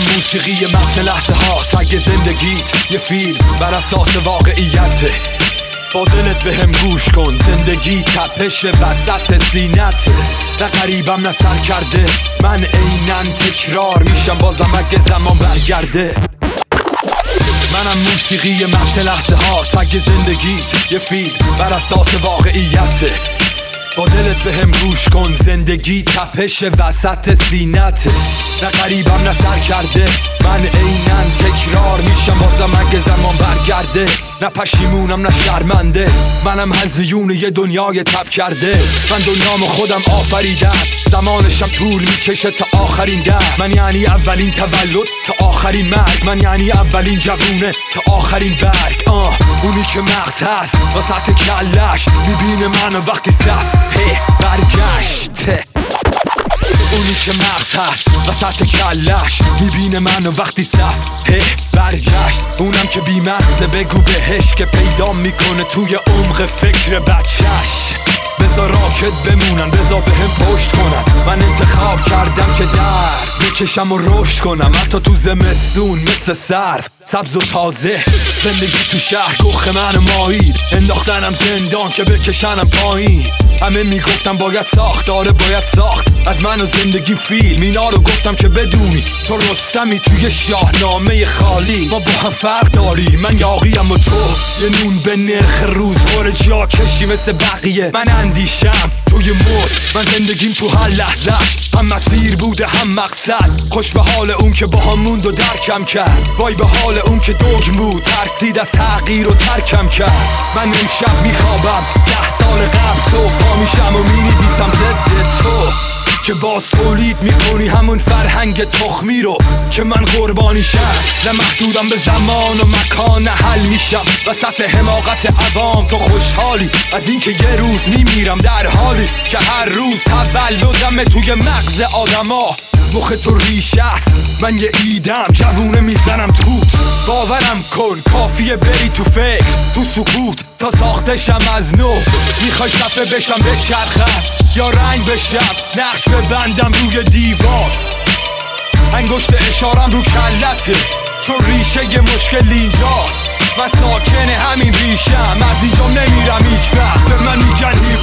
موسیقی متن لحظه ها، تگ زندگیت یه فیلم بر اساس واقعیته. با دلت بهم گوش کن، زندگی تپش وسط سینته. نه غریبم نه سر کرده، من عیناً تکرار میشم بازم اگه زمان برگرده. منم موسیقی متن لحظه ها، تگ زندگیت یه فیلم بر اساس واقعیته. با دلت بهم گوش کن، زندگی تپش وسط سینته. نه غریبم نه سر کرده، من عیناً تکرار میشم بازم اگه زمان برگرده. نه پشیمونم نه شرمنده، منم هزیون یه دنیای تب کرده. من دنیامو خودم آفریدم، زمانشم طول میکشه تا آخرین در. من یعنی اولین تولد تا آخرین مرگ، من یعنی اولین جوونه تا آخرین برگ. اونی که مغز هست وسط کلش، میبینه منو وقتی صفحه برگشته. اونی که مغز هست وسط کلش، میبینه منو وقتی صفحه برگشت. اونم که بی مغزه بگو بهش که پیدا میکنه توی عمق فکر بچهش. بذار راکت بمونن، بذار بهم پشت کنن. من انتخاب کردم که درد بکشم و رشد کنم، حتی تو زمستون مثل سرف سبز و تازه. زندگی تو شهر گخ من مایید، انداختنم زندان که بکشنم پایین. همه میگفتم باید ساخت، آره باید ساخت از من و زندگی فیلم. اینا رو گفتم که بدونی تو رستمی توی شاهنامه خالی. ما با هم فرق داریم، من یاقیم و تو یه نون به نرخ روز خور جا کشی مثل بقیه. من اندیشم توی مد، من زندگیم تو هر لحظهش هم مسیر بوده هم مقصد. خوش به حال اون که با هم موند و درکم کرد، وای به حال اون که دوگم بود ترسید از تغییر و ترکم کرد. من امشب میخوابم 10 سال قبل، صبح پا میشم و مینویسم ضد تو که باز تولید میکنی همون فرهنگ تخمی رو که من قربانیشم. نه محدودم به زمان و مکان، نه حل میشم وسط حماقت عوام. تو خوشحالی از اینکه یه روز میمیرم، در حالی که هر روز تولدم توی مغز آدما. مخ تو ریشه است، من یه ایدم جوونه میزنم توت. باورم کن کافیه بری تو فکر تو سکوت تا ساختشم از نو. میخوای صفحه بشم بچرخم یا رنگ بشم، نقش ببندم روی دیوار. انگشت اشارم رو کلته چون ریشه یه مشکل اینجاست. من ساکن همین ریشم، از اینجا نمیرم هیچ وقت. به من میگن هیپ